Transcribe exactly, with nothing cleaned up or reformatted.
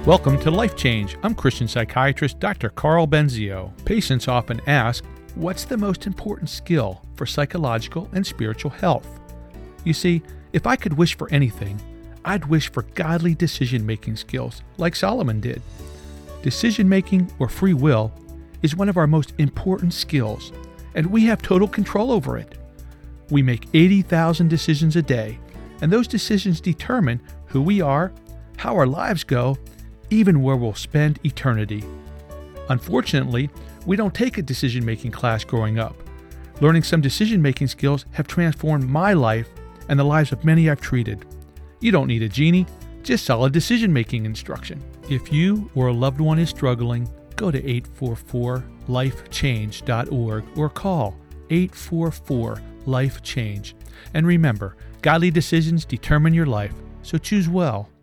Welcome to Life Change. I'm Christian psychiatrist Doctor Carl Benzio. Patients often ask, what's the most important skill for psychological and spiritual health? You see, if I could wish for anything, I'd wish for godly decision-making skills like Solomon did. Decision-making, or free will, is one of our most important skills, and we have total control over it. We make eighty thousand decisions a day, and those decisions determine who we are, how our lives go, even where we'll spend eternity. Unfortunately, we don't take a decision-making class growing up. Learning some decision-making skills have transformed my life and the lives of many I've treated. You don't need a genie, just solid decision-making instruction. If you or a loved one is struggling, go to eight four four life change dot org or call eight four four life change. And remember, godly decisions determine your life, so choose well.